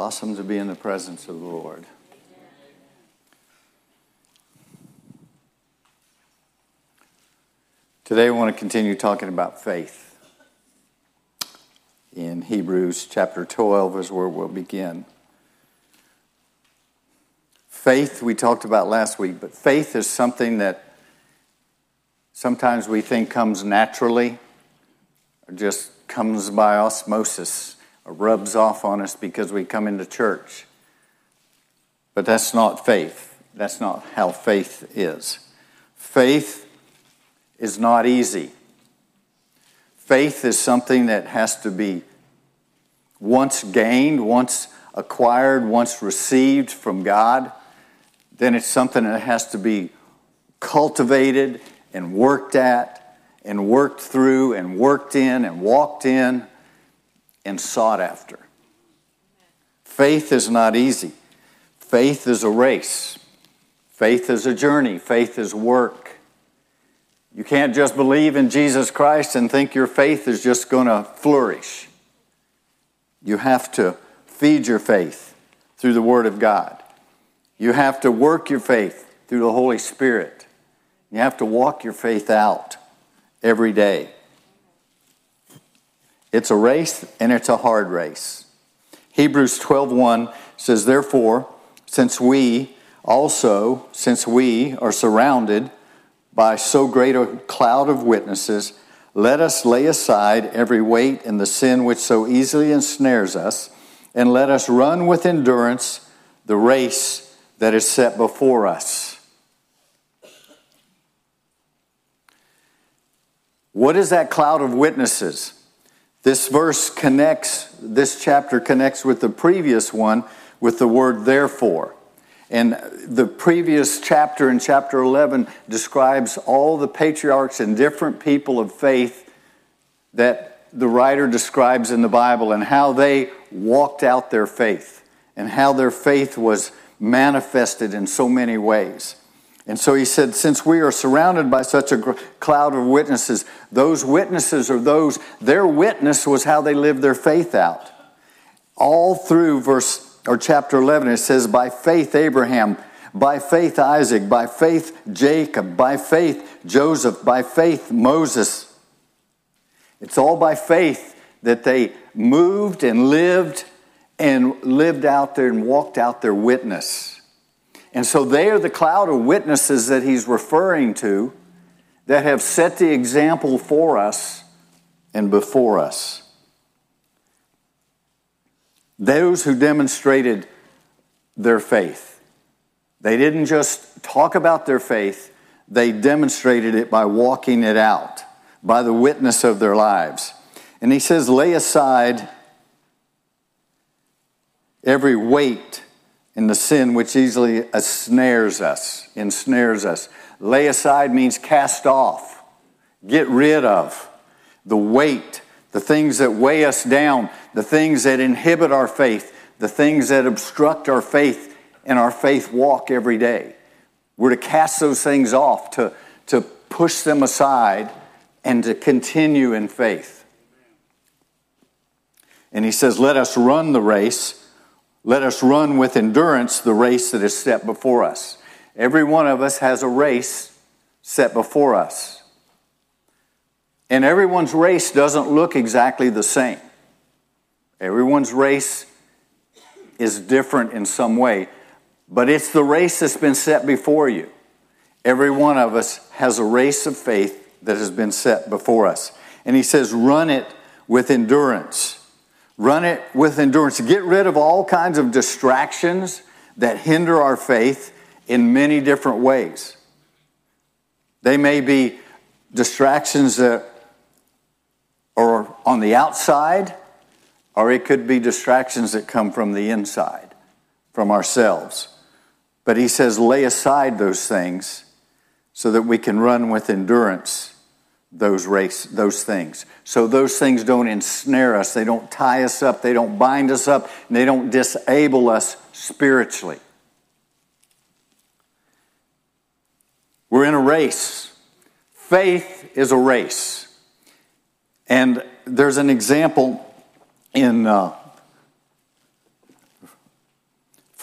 awesome to be in the presence of the Lord. Today I want to continue talking about faith. In Hebrews chapter 12 is where we'll begin. Faith we talked about last week, but faith is something that sometimes we think comes naturally or just comes by osmosis or rubs off on us because we come into church. But that's not faith. That's not how faith is. Faith is not easy. Faith is something that has to be once gained, once acquired, once received from God. Then it's something that has to be cultivated and worked at and worked through and worked in and walked in and sought after. Faith is not easy. Faith is a race. Faith is a journey. Faith is work. You can't just believe in Jesus Christ and think your faith is just going to flourish. You have to feed your faith through the Word of God. You have to work your faith through the Holy Spirit. You have to walk your faith out every day. It's a race, and it's a hard race. Hebrews 12:1 says, "Therefore, since we are surrounded by so great a cloud of witnesses, let us lay aside every weight and the sin which so easily ensnares us, and let us run with endurance the race that is set before us." What is that cloud of witnesses? This chapter connects with the previous one with the word therefore. And the previous chapter in chapter 11 describes all the patriarchs and different people of faith that the writer describes in the Bible and how they walked out their faith and how their faith was manifested in so many ways. And so he said, since we are surrounded by such a cloud of witnesses, those witnesses are their witness was how they lived their faith out. All through chapter 11, it says, by faith Abraham, by faith Isaac, by faith Jacob, by faith Joseph, by faith Moses. It's all by faith that they moved and lived out there and walked out their witness. And so they are the cloud of witnesses that he's referring to that have set the example for us and before us. Those who demonstrated their faith. They didn't just talk about their faith, they demonstrated it by walking it out, by the witness of their lives. And he says, lay aside every weight and the sin which easily ensnares us. Lay aside means cast off, get rid of the weight, the things that weigh us down, the things that inhibit our faith, the things that obstruct our faith and our faith walk every day. We're to cast those things off, to push them aside and to continue in faith. And he says, let us run the race. Let us run with endurance the race that is set before us. Every one of us has a race set before us. And everyone's race doesn't look exactly the same. Everyone's race is different in some way. But it's the race that's been set before you. Every one of us has a race of faith that has been set before us. And he says, run it with endurance. Run it with endurance. Get rid of all kinds of distractions that hinder our faith in many different ways. They may be distractions that are on the outside, or it could be distractions that come from the inside, from ourselves. But he says, lay aside those things so that we can run with endurance those things. So those things don't ensnare us, they don't tie us up, they don't bind us up, and they don't disable us spiritually. We're in a race. Faith is a race. And there's an example in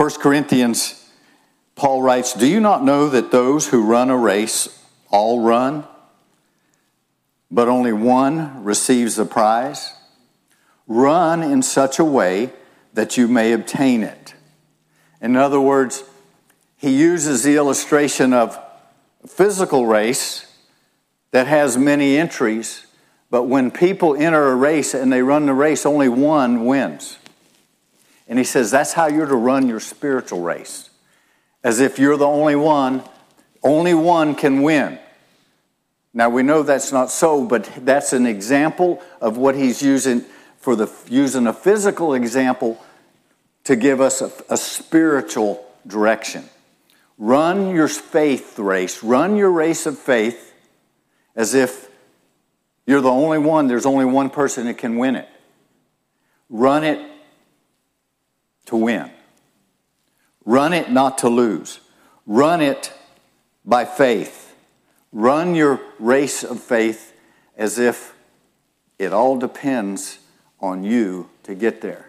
1 Corinthians, Paul writes, "Do you not know that those who run a race all run, but only one receives the prize? Run in such a way that you may obtain it." In other words, he uses the illustration of a physical race that has many entries, but when people enter a race and they run the race, only one wins. And he says that's how you're to run your spiritual race. As if you're the only one can win. Now we know that's not so, but that's an example of what he's using using a physical example to give us a spiritual direction. Run your faith race. Run your race of faith as if you're the only one. There's only one person that can win it. Run it to win. Run it not to lose. Run it by faith. Run your race of faith as if it all depends on you to get there.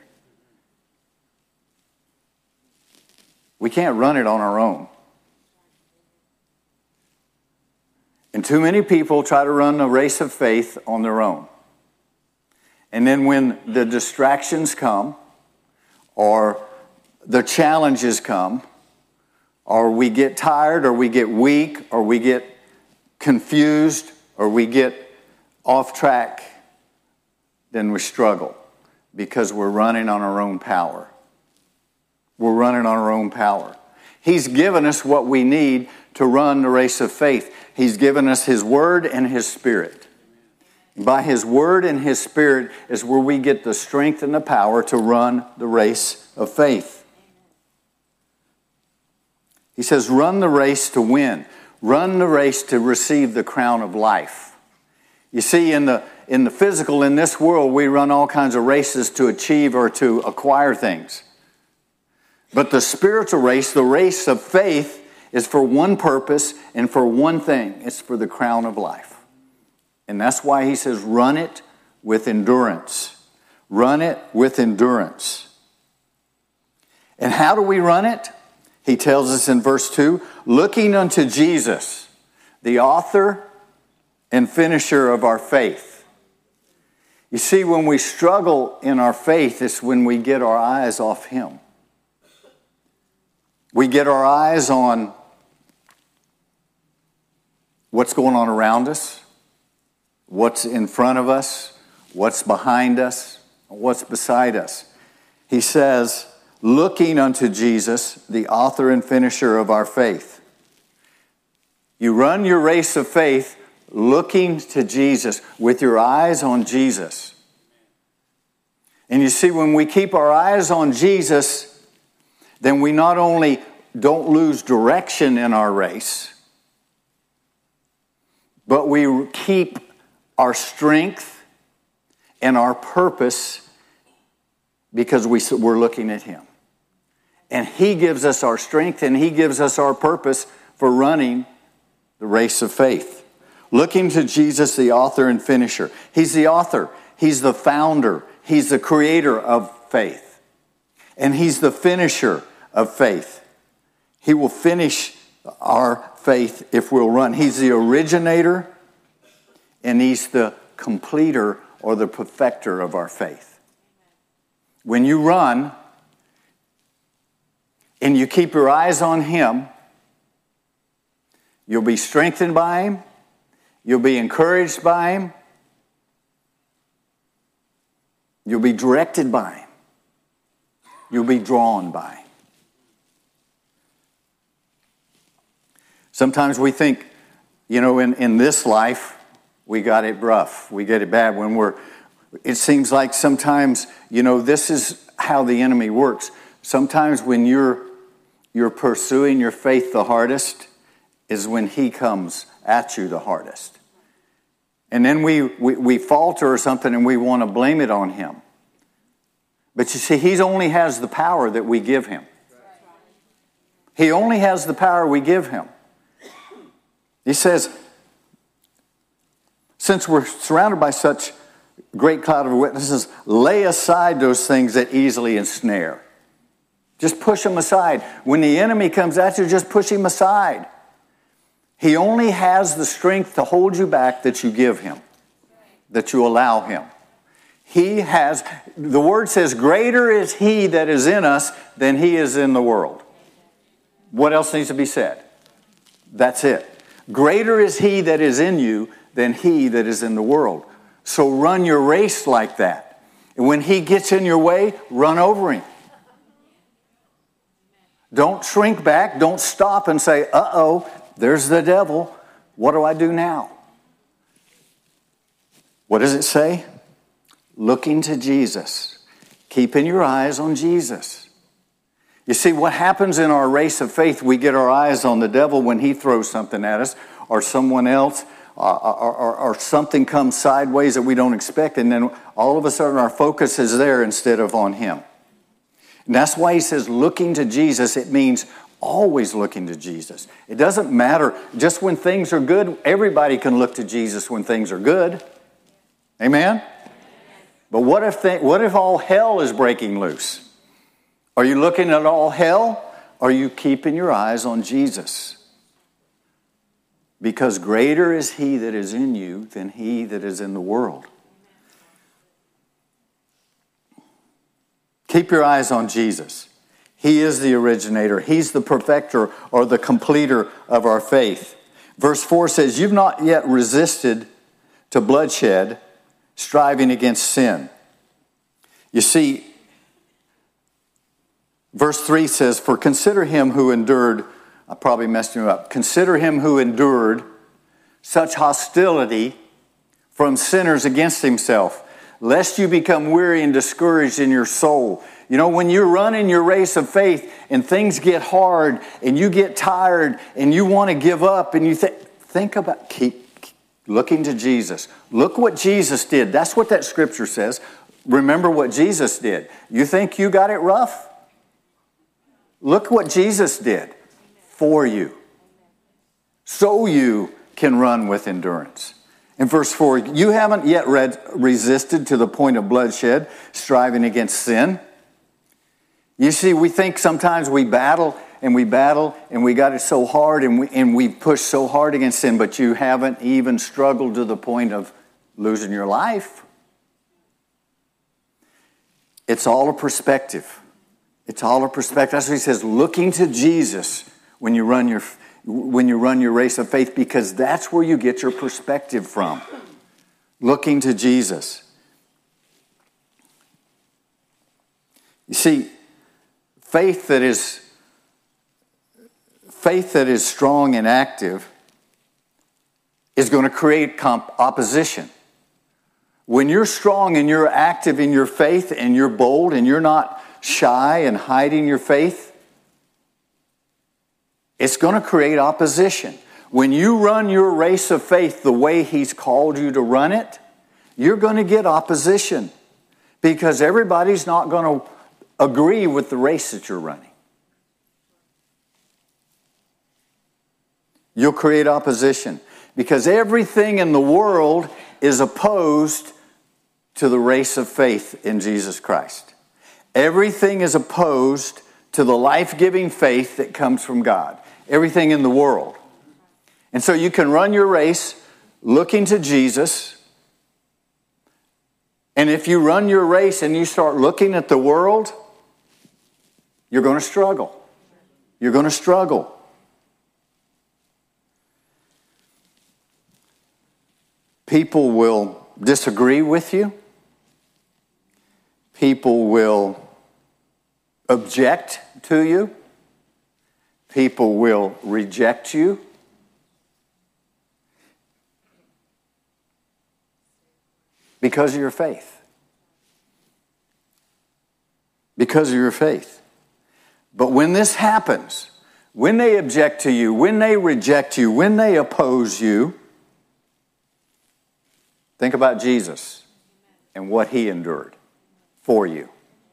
We can't run it on our own. And too many people try to run a race of faith on their own. And then when the distractions come, or the challenges come, or we get tired, or we get weak, or we get confused, or we get off track, then we struggle because we're running on our own power. We're running on our own power. He's given us what we need to run the race of faith. He's given us His Word and His Spirit. By His Word and His Spirit is where we get the strength and the power to run the race of faith. He says, run the race to win. Run the race to receive the crown of life. You see, in the physical, in this world, we run all kinds of races to achieve or to acquire things. But the spiritual race, the race of faith, is for one purpose and for one thing. It's for the crown of life. And that's why he says, run it with endurance. Run it with endurance. And how do we run it? He tells us in verse 2, looking unto Jesus, the author and finisher of our faith. You see, when we struggle in our faith, it's when we get our eyes off Him. We get our eyes on what's going on around us, what's in front of us, what's behind us, what's beside us. He says, looking unto Jesus, the author and finisher of our faith. You run your race of faith looking to Jesus, with your eyes on Jesus. And you see, when we keep our eyes on Jesus, then we not only don't lose direction in our race, but we keep our strength and our purpose because we're looking at Him. And He gives us our strength and He gives us our purpose for running the race of faith. Looking to Jesus, the author and finisher. He's the author. He's the founder. He's the creator of faith. And He's the finisher of faith. He will finish our faith if we'll run. He's the originator and He's the completer or the perfecter of our faith. When you run and you keep your eyes on Him, you'll be strengthened by Him. You'll be encouraged by Him. You'll be directed by Him. You'll be drawn by Him. Sometimes we think, in this life, we got it rough. We get it bad. It seems like sometimes, this is how the enemy works. Sometimes when you're pursuing your faith the hardest is when he comes at you the hardest. And then we falter or something and we want to blame it on him. But you see, he only has the power that we give him. He only has the power we give him. He says, since we're surrounded by such great cloud of witnesses, lay aside those things that easily ensnare. Just push them aside. When the enemy comes at you, just push him aside. He only has the strength to hold you back that you give him, that you allow him. He has, the word says, greater is he that is in us than he is in the world. What else needs to be said? That's it. Greater is he that is in you than he that is in the world. So run your race like that. And when he gets in your way, run over him. Don't shrink back. Don't stop and say, uh-oh, there's the devil. What do I do now? What does it say? Looking to Jesus. Keeping your eyes on Jesus. You see, what happens in our race of faith, we get our eyes on the devil when he throws something at us, or someone else, or something comes sideways that we don't expect, and then all of a sudden our focus is there instead of on him. And that's why he says looking to Jesus. It means always looking to Jesus. It doesn't matter just when things are good. Everybody can look to Jesus when things are good. Amen? But what if all hell is breaking loose? Are you looking at all hell? Or are you keeping your eyes on Jesus? Because greater is he that is in you than he that is in the world. Keep your eyes on Jesus. He is the originator. He's the perfecter or the completer of our faith. Verse 4 says, you've not yet resisted to bloodshed, striving against sin. You see, verse 3 says, for consider him who endured, I probably messed you up, consider him who endured such hostility from sinners against himself, lest you become weary and discouraged in your soul. You know, when you're running your race of faith and things get hard and you get tired and you want to give up and you think about, keep looking to Jesus. Look what Jesus did. That's what that scripture says. Remember what Jesus did. You think you got it rough? Look what Jesus did for you. So you can run with endurance. In verse 4, you haven't yet resisted to the point of bloodshed, striving against sin. You see, we think sometimes we battle and we got it so hard and we push so hard against sin, but you haven't even struggled to the point of losing your life. It's all a perspective. It's all a perspective. That's what he says, looking to Jesus when you run your race of faith, because that's where you get your perspective from. Looking to Jesus. You see, faith that is strong and active is going to create opposition. When you're strong and you're active in your faith and you're bold and you're not shy and hiding your faith, it's going to create opposition. When you run your race of faith the way he's called you to run it, you're going to get opposition because everybody's not going to agree with the race that you're running. You'll create opposition because everything in the world is opposed to the race of faith in Jesus Christ. Everything is opposed to the life-giving faith that comes from God. Everything in the world. And so you can run your race looking to Jesus. And if you run your race and you start looking at the world, you're going to struggle. You're going to struggle. People will disagree with you. People will object to you. People will reject you. Because of your faith. Because of your faith. But when this happens, when they object to you, when they reject you, when they oppose you, think about Jesus and what he endured for you.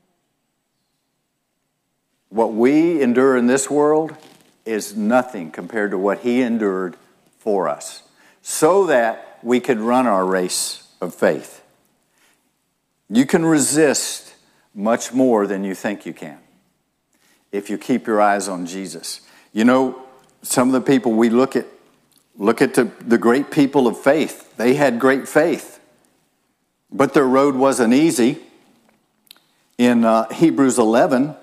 What we endure in this world is nothing compared to what he endured for us, so that we could run our race of faith. You can resist much more than you think you can. if you keep your eyes on Jesus. You know, some of the people we look at the great people of faith. They had great faith, but their road wasn't easy. In Hebrews 11,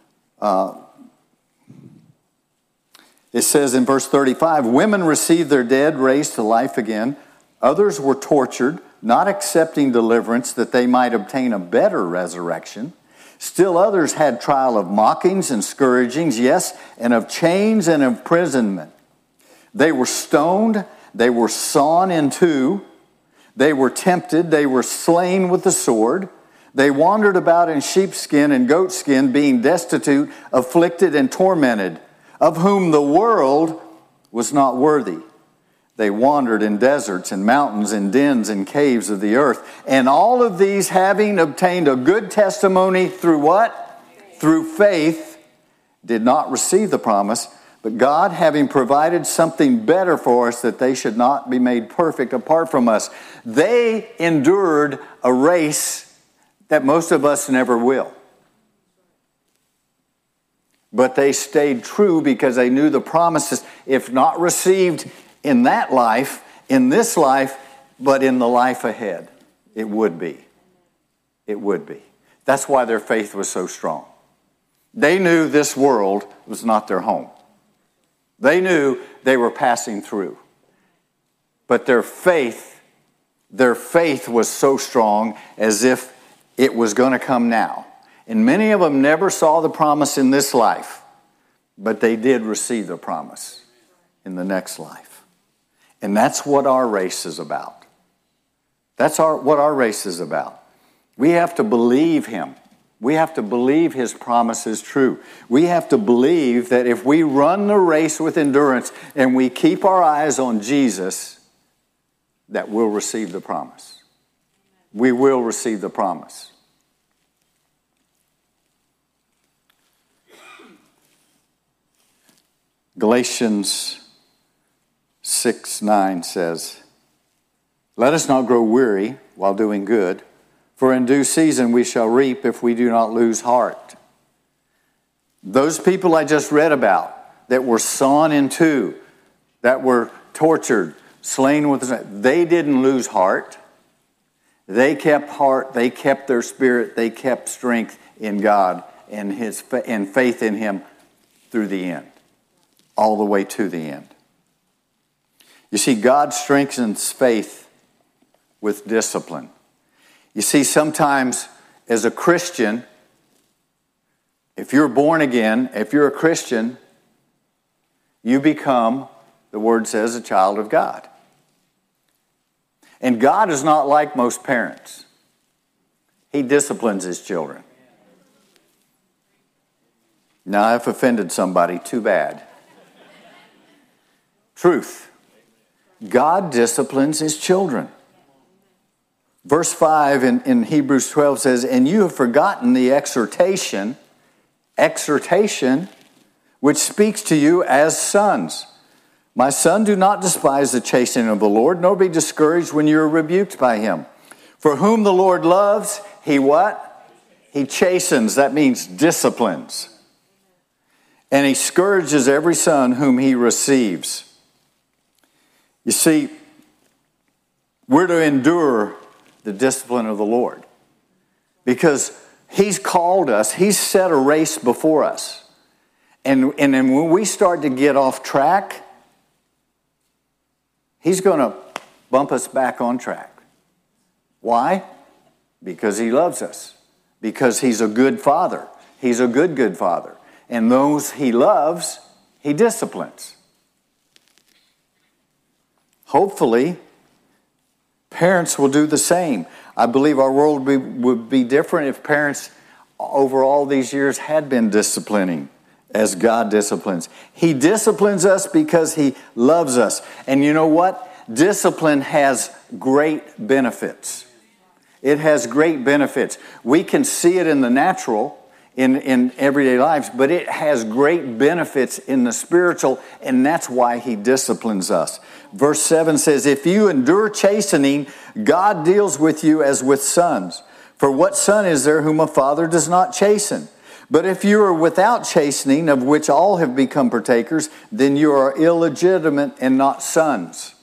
it says in verse 35, women received their dead raised to life again. Others were tortured, not accepting deliverance that they might obtain a better resurrection. Still others had trial of mockings and scourgings, yes, and of chains and imprisonment. They were stoned, they were sawn in two, they were tempted, they were slain with the sword. They wandered about in sheepskin and goatskin, being destitute, afflicted, and tormented, of whom the world was not worthy. They wandered in deserts and mountains and dens and caves of the earth. And all of these, having obtained a good testimony through what? Through faith, did not receive the promise. But God, having provided something better for us, that they should not be made perfect apart from us. They endured a race that most of us never will. But they stayed true because they knew the promises, if not received in that life, in this life, but in the life ahead, it would be. It would be. That's why their faith was so strong. They knew this world was not their home. They knew they were passing through. But their faith was so strong as if it was going to come now. And many of them never saw the promise in this life, but they did receive the promise in the next life. And that's what our race is about. That's what our race is about. We have to believe Him. We have to believe His promise is true. We have to believe that if we run the race with endurance and we keep our eyes on Jesus, that we'll receive the promise. We will receive the promise. Galatians 6:9 says, let us not grow weary while doing good, for in due season we shall reap if we do not lose heart. Those people I just read about that were sawn in two, that were tortured, slain with, they didn't lose heart. They kept heart, they kept their spirit, they kept strength in God and faith in Him through the end, all the way to the end. You see, God strengthens faith with discipline. You see, sometimes as a Christian, if you're born again, if you're a Christian, you become, the Word says, a child of God. And God is not like most parents. He disciplines His children. Now, I've offended somebody, too bad. Truth. God disciplines His children. Verse 5 in Hebrews 12 says, and you have forgotten the exhortation, which speaks to you as sons. My son, do not despise the chastening of the Lord, nor be discouraged when you are rebuked by Him. For whom the Lord loves, He what? He chastens. That means disciplines. And He scourges every son whom He receives. You see, we're to endure the discipline of the Lord because He's called us. He's set a race before us. And then when we start to get off track, He's going to bump us back on track. Why? Because He loves us. Because He's a good Father. He's a good Father. And those He loves, He disciplines. Hopefully, parents will do the same. I believe our world would be different if parents over all these years had been disciplining as God disciplines. He disciplines us because He loves us. And you know what? Discipline has great benefits. It has great benefits. We can see it in the natural, in everyday lives, but it has great benefits in the spiritual, and that's why He disciplines us. Verse 7 says, if you endure chastening, God deals with you as with sons. For what son is there whom a father does not chasten? But if you are without chastening, of which all have become partakers, then you are illegitimate and not sons.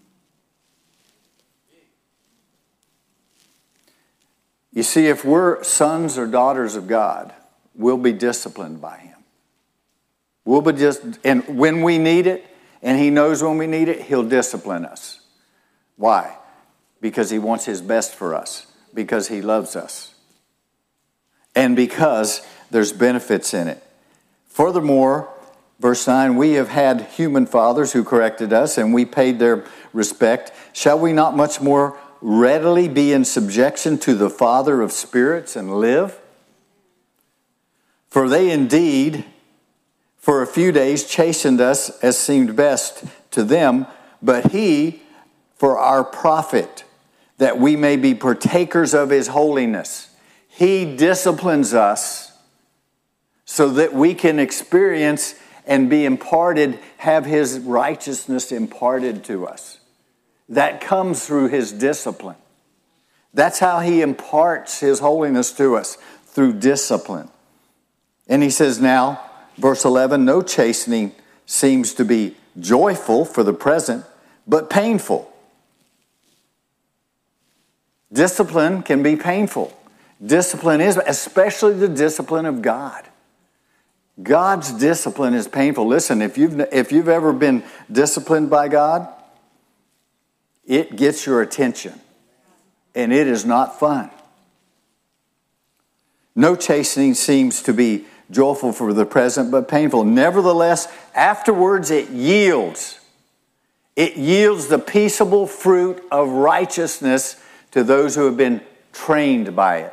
You see, if we're sons or daughters of God, we'll be disciplined by Him. And when we need it, and He knows when we need it, He'll discipline us. Why? Because He wants His best for us. Because He loves us. And because there's benefits in it. Furthermore, verse 9, we have had human fathers who corrected us, and we paid their respect. Shall we not much more readily be in subjection to the Father of spirits and live? For they indeed, for a few days, chastened us as seemed best to them, but He for our profit, that we may be partakers of His holiness. He disciplines us so that we can experience and be imparted, have His righteousness imparted to us. That comes through His discipline. That's how He imparts His holiness to us, through discipline. And He says now, verse 11, no chastening seems to be joyful for the present, but painful. Discipline can be painful. Discipline is, especially the discipline of God. God's discipline is painful. Listen, if you've ever been disciplined by God, it gets your attention. And it is not fun. No chastening seems to be joyful for the present, but painful. Nevertheless, afterwards it yields. It yields the peaceable fruit of righteousness to those who have been trained by it.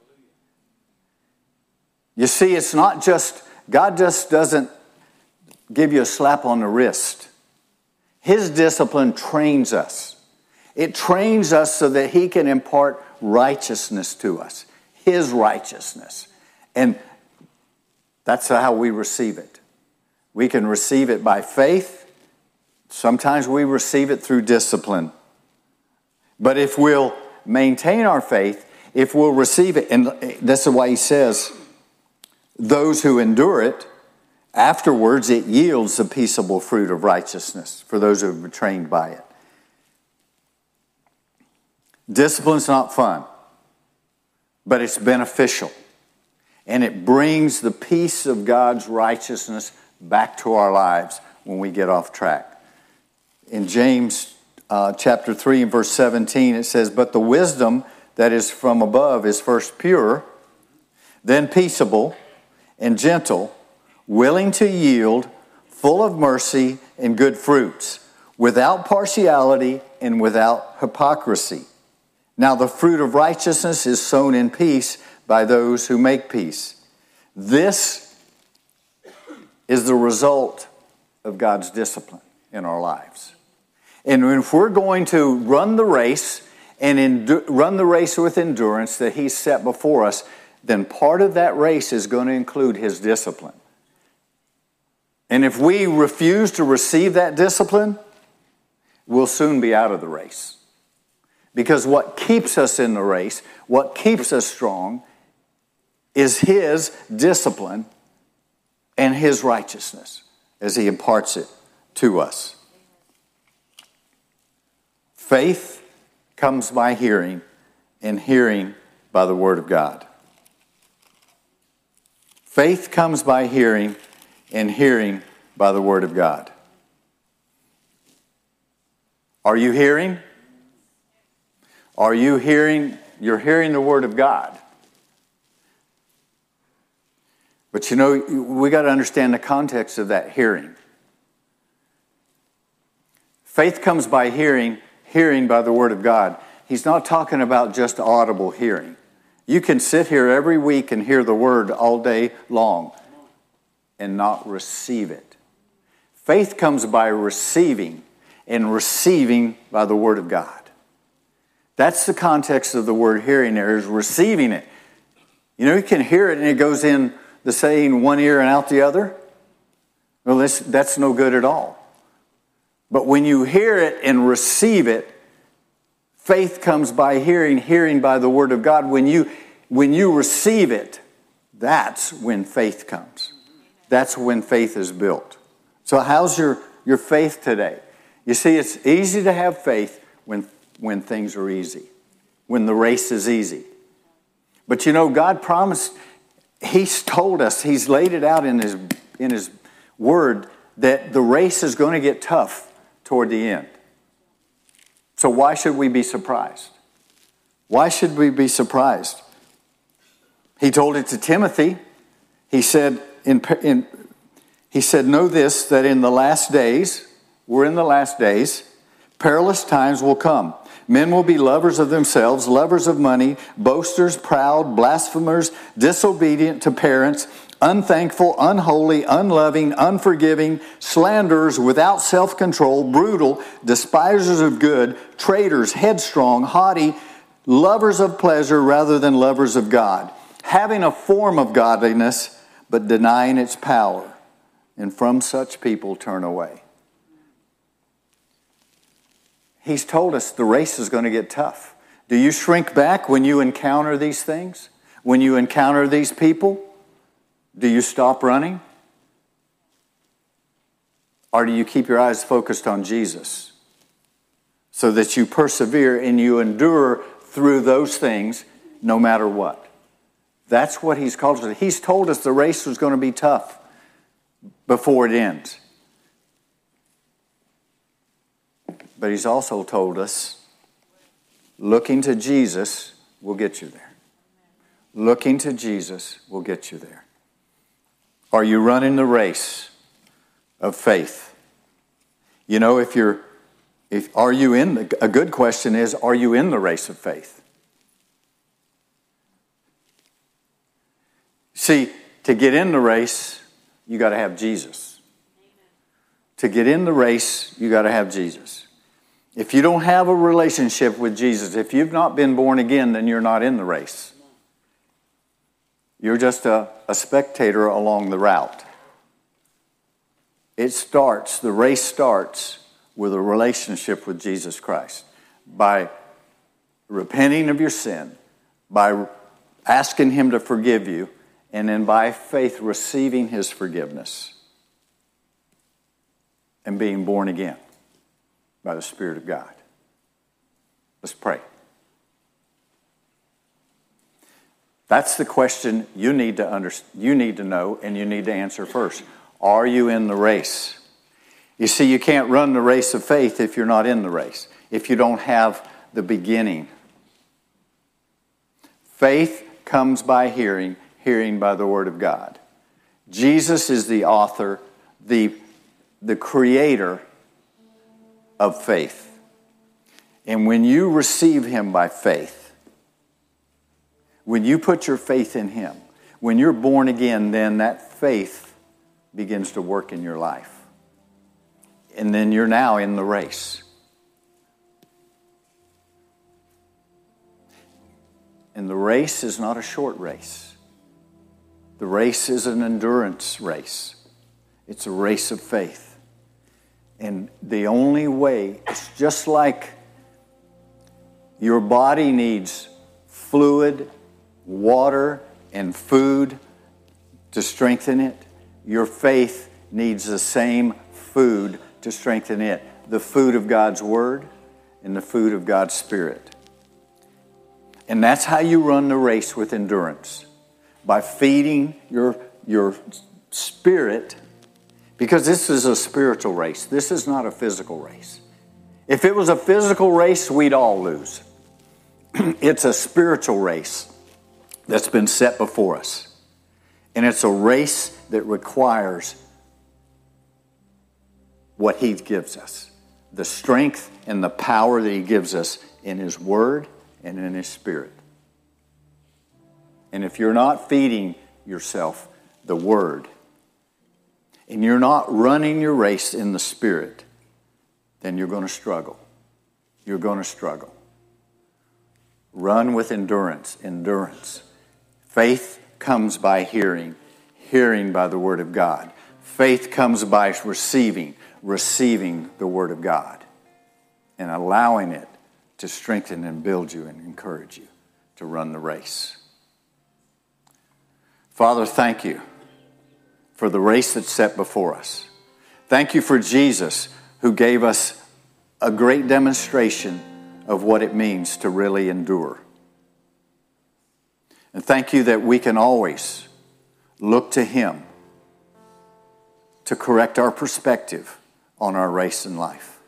You see, it's not just, God just doesn't give you a slap on the wrist. His discipline trains us. It trains us so that He can impart righteousness to us. His righteousness. And that's how we receive it. We can receive it by faith. Sometimes we receive it through discipline. But if we'll maintain our faith, if we'll receive it, and that's why He says, those who endure it, afterwards it yields the peaceable fruit of righteousness for those who have been trained by it. Discipline's not fun, but it's beneficial. And it brings the peace of God's righteousness back to our lives when we get off track. In James chapter 3 and verse 17, it says, but the wisdom that is from above is first pure, then peaceable and gentle, willing to yield, full of mercy and good fruits, without partiality and without hypocrisy. Now the fruit of righteousness is sown in peace by those who make peace. This is the result of God's discipline in our lives. And if we're going to run the race and run the race with endurance that He's set before us, then part of that race is going to include His discipline. And if we refuse to receive that discipline, we'll soon be out of the race. Because what keeps us in the race, what keeps us strong, is His discipline and His righteousness as He imparts it to us. Faith comes by hearing, and hearing by the Word of God. Faith comes by hearing, and hearing by the Word of God. Are you hearing? Are you hearing? You're hearing the Word of God. But you know, we got to understand the context of that hearing. Faith comes by hearing, hearing by the Word of God. He's not talking about just audible hearing. You can sit here every week and hear the Word all day long and not receive it. Faith comes by receiving, and receiving by the Word of God. That's the context of the word hearing there, is receiving it. You know, you can hear it and it goes in the saying one ear and out the other. Well, that's no good at all. But when you hear it and receive it, faith comes by hearing, hearing by the Word of God. When you receive it, That's when faith comes. That's when faith is built. So how's your faith today? You see, it's easy to have faith when things are easy, when the race is easy. But you know, God promised, He's told us, He's laid it out in His Word, that the race is going to get tough toward the end. So why should we be surprised? Why should we be surprised? He told it to Timothy. He said, know this, that in the last days, we're in the last days, perilous times will come. Men will be lovers of themselves, lovers of money, boasters, proud, blasphemers, disobedient to parents, unthankful, unholy, unloving, unforgiving, slanderers, without self-control, brutal, despisers of good, traitors, headstrong, haughty, lovers of pleasure rather than lovers of God, having a form of godliness, but denying its power. And from such people turn away. He's told us the race is going to get tough. Do you shrink back when you encounter these things? When you encounter these people? Do you stop running? Or do you keep your eyes focused on Jesus so that you persevere and you endure through those things no matter what? That's what He's called us. He's told us the race was going to be tough before it ends. But He's also told us, looking to Jesus will get you there. Looking to Jesus will get you there. Are you running the race of faith? You know, a good question is, are you in the race of faith? See, to get in the race, you got to have Jesus. To get in the race, you got to have Jesus. If you don't have a relationship with Jesus, if you've not been born again, then you're not in the race. You're just a spectator along the route. The race starts with a relationship with Jesus Christ. By repenting of your sin, by asking Him to forgive you, and then by faith receiving His forgiveness and being born again by the Spirit of God. Let's pray. That's the question you need to know and you need to answer first. Are you in the race? You see, you can't run the race of faith if you're not in the race, if you don't have the beginning. Faith comes by hearing, hearing by the Word of God. Jesus is the author, the creator of faith. And when you receive Him by faith, when you put your faith in Him, when you're born again, then that faith begins to work in your life. And then you're now in the race. And the race is not a short race. The race is an endurance race. It's a race of faith. And the only way, it's just like your body needs fluid, water, and food to strengthen it. Your faith needs the same food to strengthen it. The food of God's Word and the food of God's Spirit. And that's how you run the race with endurance. By feeding your spirit. Because this is a spiritual race. This is not a physical race. If it was a physical race, we'd all lose. It's a spiritual race that's been set before us. And it's a race that requires what He gives us. The strength and the power that He gives us in His Word and in His Spirit. And if you're not feeding yourself the Word, and you're not running your race in the Spirit, then you're going to struggle. You're going to struggle. Run with endurance. Faith comes by hearing, hearing by the Word of God. Faith comes by receiving the Word of God, and allowing it to strengthen and build you and encourage you to run the race. Father, thank you for the race that's set before us. Thank you for Jesus, who gave us a great demonstration of what it means to really endure. And thank you that we can always look to him to correct our perspective on our race in life.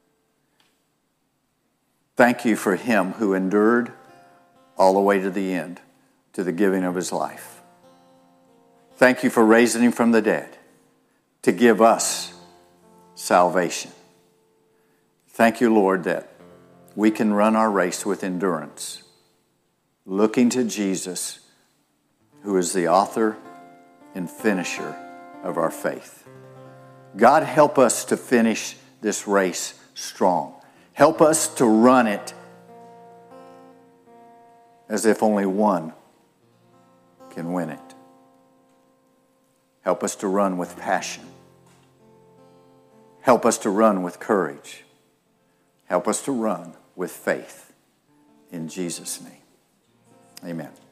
Thank you for him who endured all the way to the end, to the giving of his life. Thank you for raising him from the dead to give us salvation. Thank you, Lord, that we can run our race with endurance, looking to Jesus, who is the author and finisher of our faith. God, help us to finish this race strong. Help us to run it as if only one can win it. Help us to run with passion. Help us to run with courage. Help us to run with faith. In Jesus' name, amen.